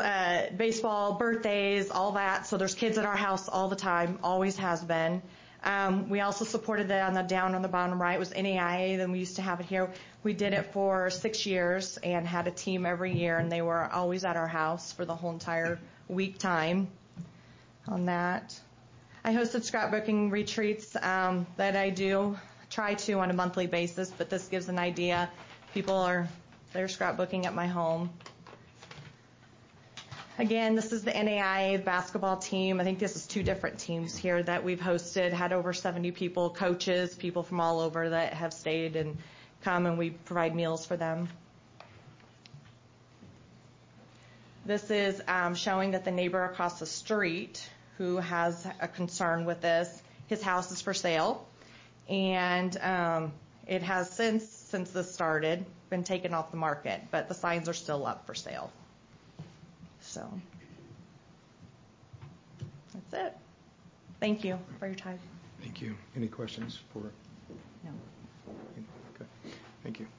baseball, birthdays, all that. So there's kids at our house all the time, always has been. We also supported that on the down on the bottom right was NAIA. Then we used to have it here. We did it for 6 years and had a team every year, and they were always at our house for the whole entire week time on that. I hosted scrapbooking retreats that I do try to on a monthly basis, but this gives an idea. They're scrapbooking at my home. Again, this is the NAIA basketball team. I think this is 2 different teams here that we've hosted, had over 70 people, coaches, people from all over that have stayed and come, and we provide meals for them. This is showing that the neighbor across the street who has a concern with this, his house is for sale, and it has since this started been taken off the market, but the signs are still up for sale. So that's it. Thank you for your time. Thank you. Any questions for? No. Okay. Thank you.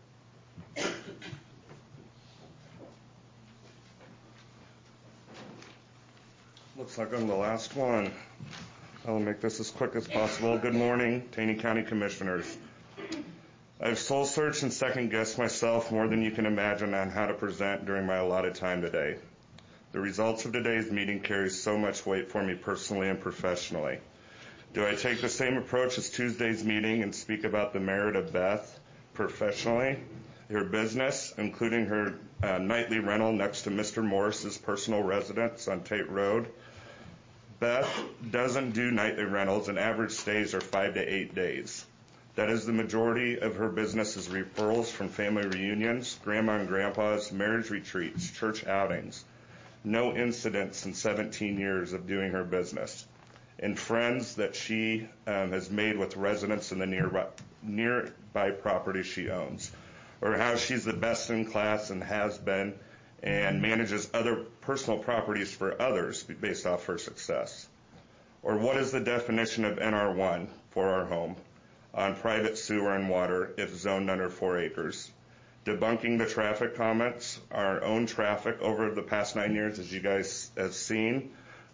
Looks like I'm the last one. I'll make this as quick as possible. Good morning, Taney County Commissioners. I've soul searched and second guessed myself more than you can imagine on how to present during my allotted time today. The results of today's meeting carry so much weight for me personally and professionally. Do I take the same approach as Tuesday's meeting and speak about the merit of Beth professionally, her business, including her nightly rental next to Mr. Morris's personal residence on Tate Road? Beth doesn't do nightly rentals, and average stays are 5 to 8 days. That is the majority of her business is referrals from family reunions, grandma and grandpa's, marriage retreats, church outings. No incidents in 17 years of doing her business. And friends that she has made with residents in the nearby property she owns. Or how she's the best in class and has been and manages other personal properties for others based off her success. Or what is the definition of NR1 for our home on private sewer and water if zoned under 4 acres? Debunking the traffic comments, our own traffic over the past 9 years, as you guys have seen.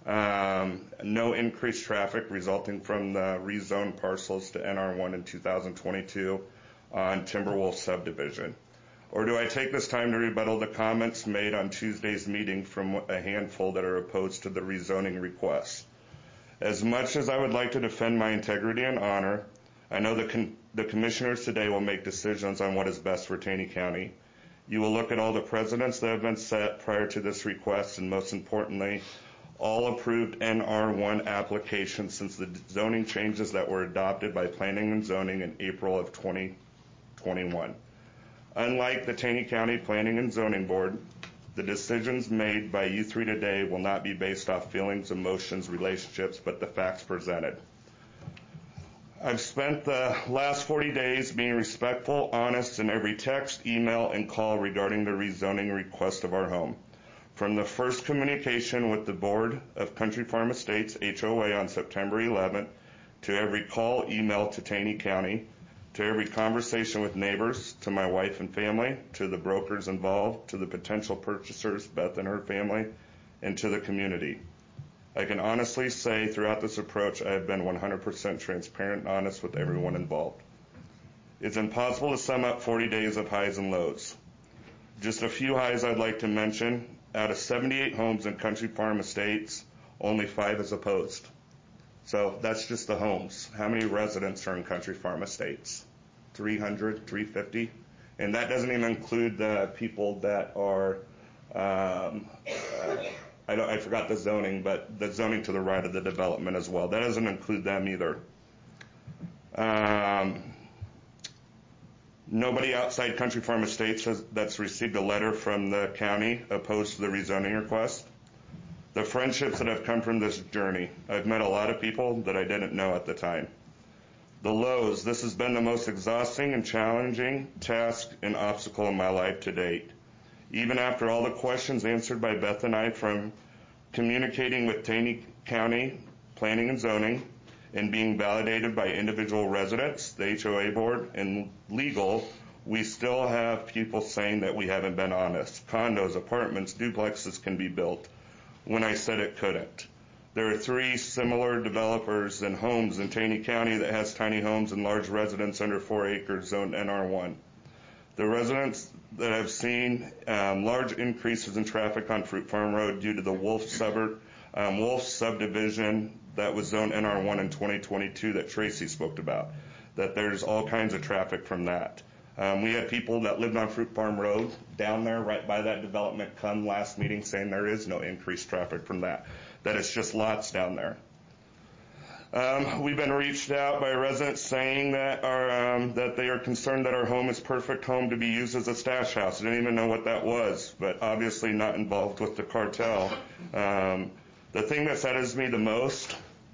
No increased traffic resulting from the rezoned parcels to NR1 in 2022 on Timberwolf subdivision. Or do I take this time to rebuttal the comments made on Tuesday's meeting from a handful that are opposed to the rezoning request? As much as I would like to defend my integrity and honor, I know the commissioners today will make decisions on what is best for Taney County. You will look at all the precedents that have been set prior to this request, and most importantly, all approved NR1 applications since the zoning changes that were adopted by Planning and Zoning in April of 2021. Unlike the Taney County Planning and Zoning Board, the decisions made by you 3 today will not be based off feelings, emotions, relationships, but the facts presented. I've spent the last 40 days being respectful, honest in every text, email, and call regarding the rezoning request of our home. From the first communication with the Board of Country Farm Estates, HOA, on September 11th, to every call, email to Taney County, to every conversation with neighbors, to my wife and family, to the brokers involved, to the potential purchasers, Beth and her family, and to the community. I can honestly say throughout this approach, I have been 100% transparent and honest with everyone involved. It's impossible to sum up 40 days of highs and lows. Just a few highs I'd like to mention. Out of 78 homes in Country Farm Estates, only 5 is opposed. So that's just the homes. How many residents are in Country Farm Estates? 300, 350? And that doesn't even include the people that are, I forgot the zoning, but the zoning to the right of the development as well. That doesn't include them either. Nobody outside Country Farm Estates that's received a letter from the county opposed to the rezoning request. The friendships that have come from this journey. I've met a lot of people that I didn't know at the time. The lows. This has been the most exhausting and challenging task and obstacle in my life to date. Even after all the questions answered by Beth and I from communicating with Taney County Planning and Zoning and being validated by individual residents, the HOA board, and legal, we still have people saying that we haven't been honest. Condos, apartments, duplexes can be built when I said it couldn't. There are 3 similar developers and homes in Taney County that has tiny homes and large residents under 4 acres zoned NR1. The residents that have seen large increases in traffic on Fruit Farm Road due to the Wolf subdivision that was zoned NR1 in 2022 that Tracy spoke about, that there's all kinds of traffic from that. We had people that lived on Fruit Farm Road down there right by that development come last meeting saying there is no increased traffic from that it's just lots down there. We've been reached out by residents saying that that they are concerned that our home is perfect home to be used as a stash house. I didn't even know what that was, but obviously not involved with the cartel. The thing that saddens me the most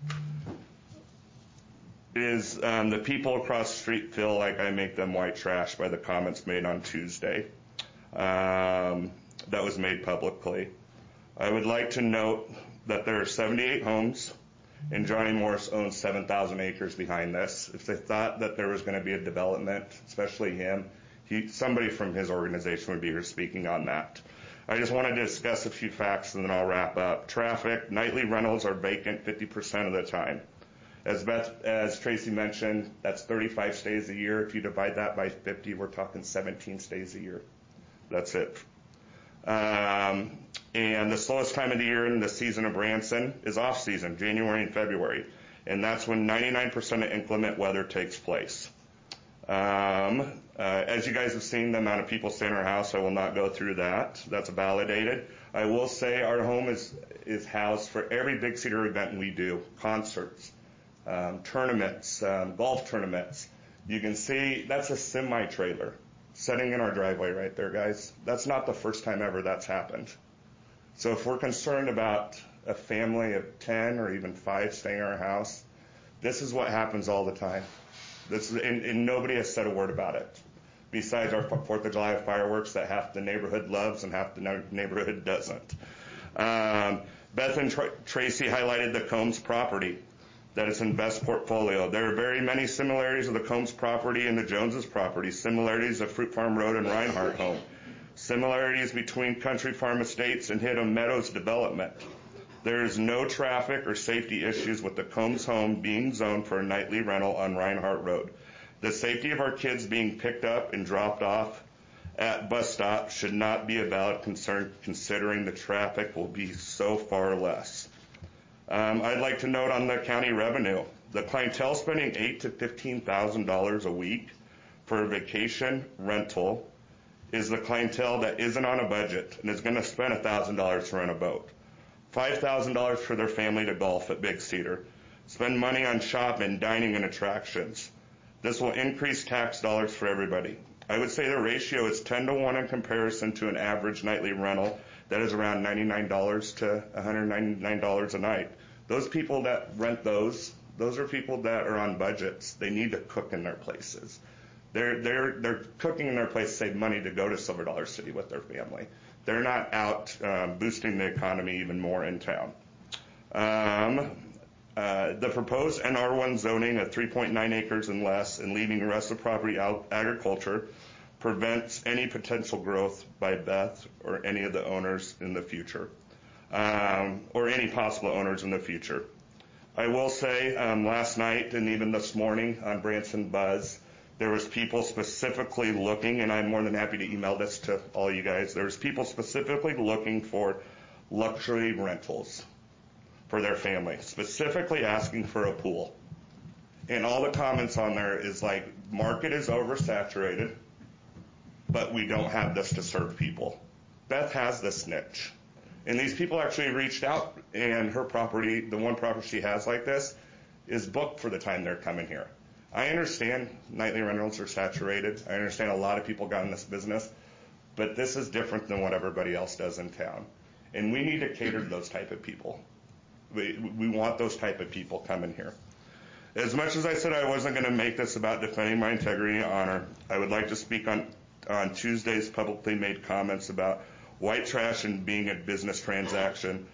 is the people across the street feel like I make them white trash by the comments made on Tuesday. That was made publicly. I would like to note that there are 78 homes, and Johnny Morris owns 7,000 acres behind this. If they thought that there was going to be a development, especially him, somebody from his organization would be here speaking on that. I just wanted to discuss a few facts and then I'll wrap up. Traffic, nightly rentals are vacant 50% of the time. As Tracy mentioned, that's 35 stays a year. If you divide that by 50, we're talking 17 stays a year. That's it. And the slowest time of the year in the season of Branson is off season, January and February. And that's when 99% of inclement weather takes place. As you guys have seen, the amount of people stay in our house, I will not go through that. That's validated. I will say our home is housed for every Big Cedar event we do, concerts, tournaments, golf tournaments. You can see that's a semi-trailer sitting in our driveway right there, guys. That's not the first time ever that's happened. So if we're concerned about a family of 10 or even 5 staying in our house, this is what happens all the time. And nobody has said a word about it, besides our 4th of July fireworks that half the neighborhood loves and half the neighborhood doesn't. Beth and Tracy highlighted the Combs property that is in Beth's portfolio. There are very many similarities of the Combs property and the Joneses property, similarities of Fruit Farm Road and Reinhardt home, similarities between Country Farm Estates and Hidden Meadows development. There is no traffic or safety issues with the Combs home being zoned for a nightly rental on Reinhardt Road. The safety of our kids being picked up and dropped off at bus stops should not be a valid concern considering the traffic will be so far less. I'd like to note on the county revenue, the clientele spending $8,000 to $15,000 a week for a vacation rental is the clientele that isn't on a budget and is going to spend $1,000 to rent a boat. $5,000 for their family to golf at Big Cedar. Spend money on shopping, dining, and attractions. This will increase tax dollars for everybody. I would say the ratio is 10 to 1 in comparison to an average nightly rental that is around $99 to $199 a night. Those people that rent those are people that are on budgets. They need to cook in their places. They're cooking in their place to save money to go to Silver Dollar City with their family. They're not out boosting the economy even more in town. The proposed NR1 zoning at 3.9 acres and less and leaving the rest of the property out agriculture prevents any potential growth by Beth or any of the owners in the future, or any possible owners in the future. I will say last night and even this morning on Branson Buzz, there was people specifically looking, and I'm more than happy to email this to all you guys, there's people specifically looking for luxury rentals for their family, specifically asking for a pool. And all the comments on there is like, market is oversaturated, but we don't have this to serve people. Beth has this niche. And these people actually reached out, and her property, the one property she has like this, is booked for the time they're coming here. I understand nightly rentals are saturated. I understand a lot of people got in this business, but this is different than what everybody else does in town. And we need to cater to those type of people. We want those type of people coming here. As much as I said I wasn't going to make this about defending my integrity and honor, I would like to speak on Tuesday's publicly made comments about white trash and being a business transaction,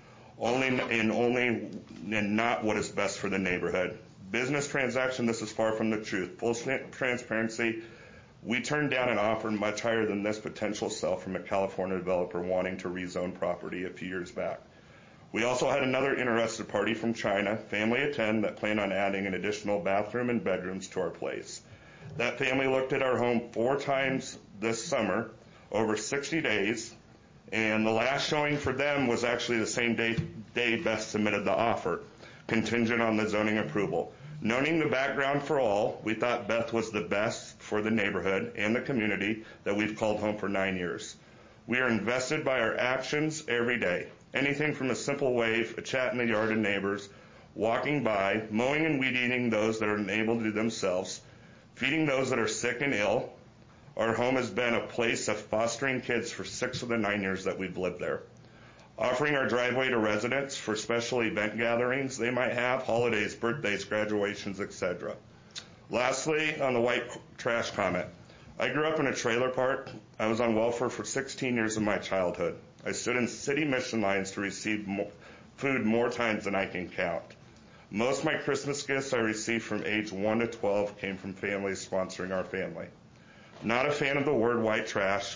and not what is best for the neighborhood. Business transaction, this is far from the truth. Full transparency, We turned down an offer much higher than this potential sale from a California developer wanting to rezone property a few years back. We also had another interested party from China, family of 10, that planned on adding an additional bathroom and bedrooms to our place. That family looked at our home 4 times this summer, over 60 days, and the last showing for them was actually the same day Beth submitted the offer, contingent on the zoning approval. Knowing the background for all, we thought Beth was the best for the neighborhood and the community that we've called home for 9 years. We are invested by our actions every day. Anything from a simple wave, a chat in the yard of neighbors, walking by, mowing and weed eating those that are unable to do themselves, feeding those that are sick and ill. Our home has been a place of fostering kids for 6 of the 9 years that we've lived there. Offering our driveway to residents for special event gatherings they might have, holidays, birthdays, graduations, etc. Lastly, on the white trash comment. I grew up in a trailer park. I was on welfare for 16 years of my childhood. I stood in city mission lines to receive food more times than I can count. Most of my Christmas gifts I received from age 1 to 12 came from families sponsoring our family. Not a fan of the word white trash,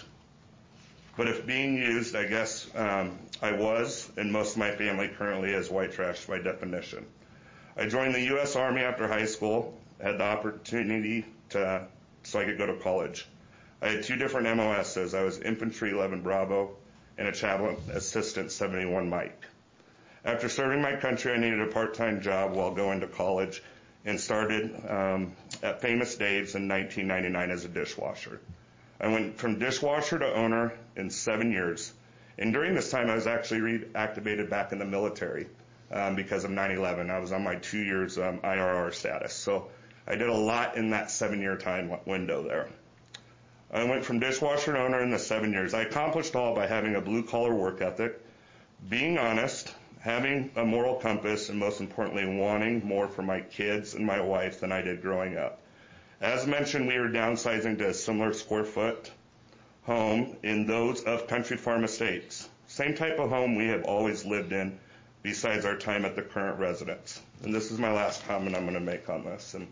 but if being used, I guess I was, and most of my family currently is white trash by definition. I joined the U.S. Army after high school, had the opportunity so I could go to college. I had 2 different MOSs. I was Infantry 11 Bravo and a chaplain assistant 71 Mike. After serving my country, I needed a part-time job while going to college and started at Famous Dave's in 1999 as a dishwasher. I went from dishwasher to owner in 7 years. And during this time, I was actually reactivated back in the military because of 9/11. I was on my 2 years IRR status. So I did a lot in that 7-year time window there. I went from dishwasher to owner in the 7 years. I accomplished all by having a blue-collar work ethic, being honest, having a moral compass, and most importantly, wanting more for my kids and my wife than I did growing up. As mentioned, we are downsizing to a similar square foot home in those of Country Farm Estates. Same type of home we have always lived in, besides our time at the current residence. And this is my last comment I'm going to make on this. And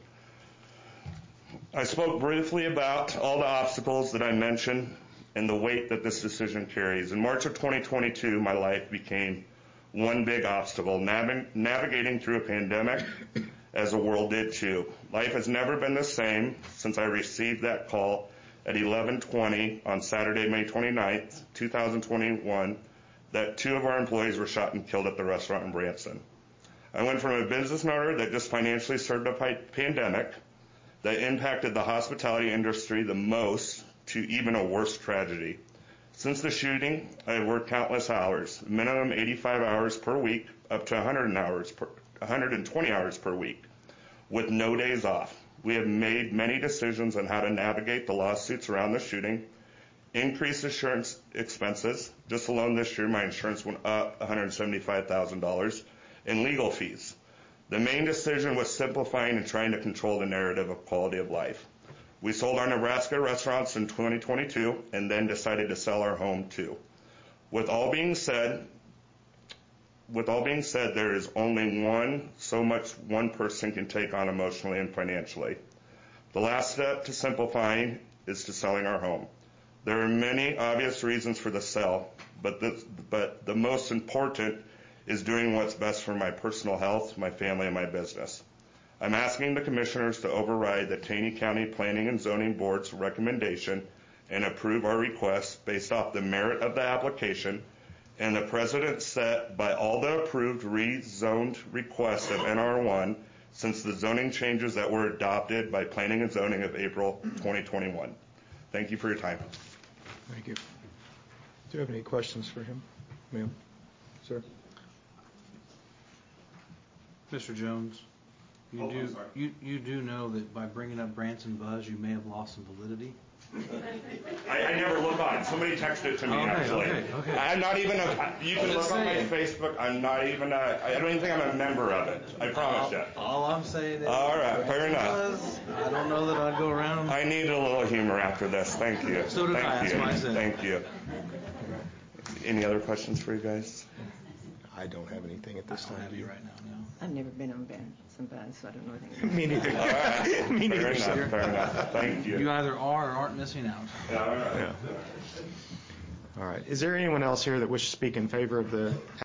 I spoke briefly about all the obstacles that I mentioned and the weight that this decision carries. In March of 2022, my life became one big obstacle, navigating through a pandemic as the world did too. Life has never been the same since I received that call at 11:20 on Saturday, May 29th, 2021, that 2 of our employees were shot and killed at the restaurant in Branson. I went from a business owner that just financially served a pandemic that impacted the hospitality industry the most to even a worse tragedy. Since the shooting, I have worked countless hours, minimum 85 hours per week, up to 120 hours per week, with no days off. We have made many decisions on how to navigate the lawsuits around the shooting, increase insurance expenses. Just alone this year, my insurance went up $175,000 in legal fees. The main decision was simplifying and trying to control the narrative of quality of life. We sold our Nebraska restaurants in 2022 and then decided to sell our home too. With all being said, there is only so much one person can take on emotionally and financially. The last step to simplifying is to selling our home. There are many obvious reasons for the sale, but the most important is doing what's best for my personal health, my family, and my business. I'm asking the commissioners to override the Taney County Planning and Zoning Board's recommendation and approve our request based off the merit of the application and the precedent set by all the approved rezoned requests of NR1 since the zoning changes that were adopted by Planning and Zoning of April 2021. Thank you for your time. Thank you. Do you have any questions for him, ma'am? Sir? Mr. Jones, you do know that by bringing up Branson Buzz, you may have lost some validity? I never look on it. Somebody texted it to me, actually. Okay. I'm not even you can look on my Facebook. I don't even think I'm a member of it. I promise you. All I'm saying is. All right, fair enough. I don't know that I'd go around. I need a little humor after this. Thank you. So did I. That's why I said. Thank you. Any other questions for you guys? I don't have anything at this I don't time. have Do you you? right now, no. I've never been on some bus, so I don't know anything. Me neither. All right. Me neither, Fair sir. enough, fair enough. Thank you. You either are or aren't missing out. Yeah, all right. Yeah. All right. Is there anyone else here that wishes to speak in favor of the